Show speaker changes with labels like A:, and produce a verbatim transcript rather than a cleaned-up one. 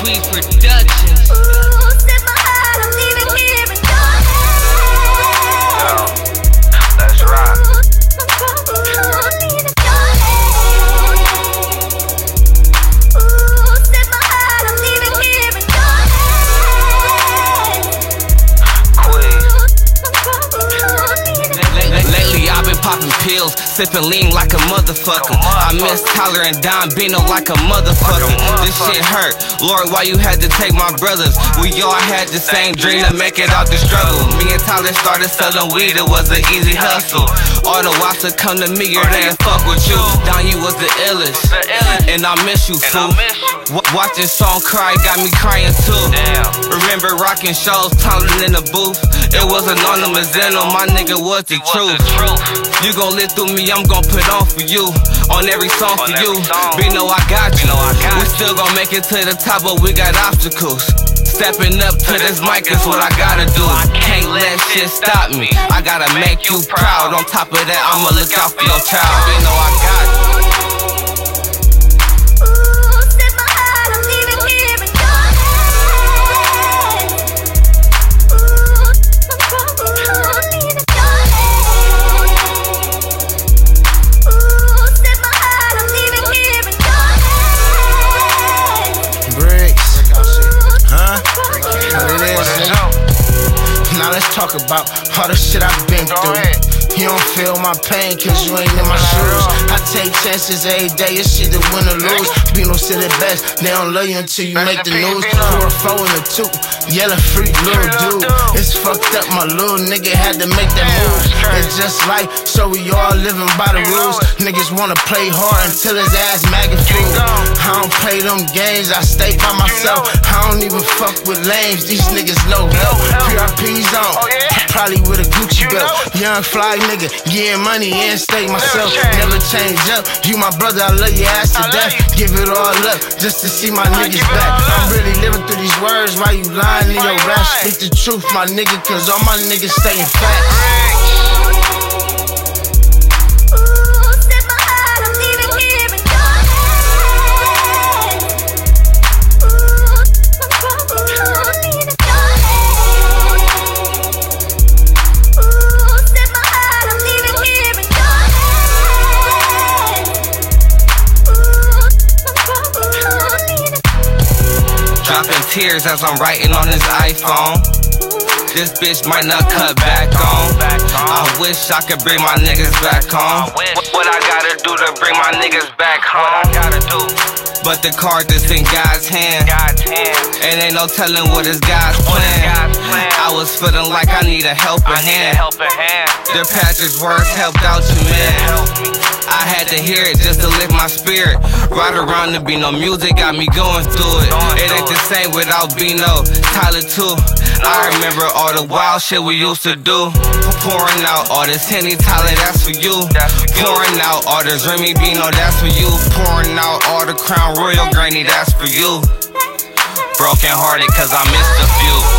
A: Tweed Productions.
B: Ooh, set my heart, I'm leaving here in your hands.
C: Yo, let's rock.
B: Ooh, set my heart, I'm leaving here in your hands.
C: Queen.
A: Lately I've been popping pills, sipping lean like a motherfucker. I miss Tyler and Don Bino like a motherfucker. This shit hurt, Lord, why you had to take my brothers? We all had the same dream to make it out the struggle. Me and Tyler started selling weed, it was an easy hustle. All the whites would come to me or they fuck with you. Don, you was the illest, and I miss you, fool. Watching Song cry got me crying too. Remember rocking shows, Tyler in the booth. It was anonymous in on my nigga was the truth. You gon' live through me, I'm gon' put on for you. On every song for you. Bino, I got you. We still gon' make it to the top, but we got obstacles. Stepping up to this mic is what I gotta do. Can't let shit stop me. I gotta make you proud. On top of that, I'ma look out for your child. Bino, I got you.
D: Now let's talk about all the shit I've been through. You don't feel my pain cause you ain't in my shoes. I take chances every day, it's shit to win or lose. Bino said it best, they don't love you until you make the news. Pour a four and a two, yellow freak little dude. It's fucked up, my little nigga had to make that move. It's just life, so we all living by the rules. Niggas wanna play hard until his ass maggot fool. I don't play them games, I stay by myself. I don't even fuck with lames, these niggas low help. P R P's on, probably with a Gucci belt. Young fly nigga, getting money and stay myself. Never change up, you my brother, I love your ass to death. Give it all up, just to see my niggas back. I'm really living through these words while you lying in your rap. Speak the truth, my nigga, cause all my niggas stayin' facts.
A: Dropping tears as I'm writing on this iPhone. This bitch might not cut back on. I wish I could bring my niggas back home.
C: What I gotta do to bring my niggas back home? What I gotta do?
A: But the card is in God's hand.
C: God's hand.
A: And ain't no telling what is God's plan. I was feeling like I need a helping
C: I need a
A: hand.
C: helping hand.
A: Their Patrick's words helped out you, man. I had to hear it just to lift my spirit. Right around to Bino music got me going through it. It ain't the same without Bino, Tyler too. I remember all the wild shit we used to do. Pouring out all this Henny, Tyler, that's for you. Pouring out all this Remy Bino, that's for you. Pouring out all the Crown Royal Granny, that's for you. Broken hearted cause I missed a few.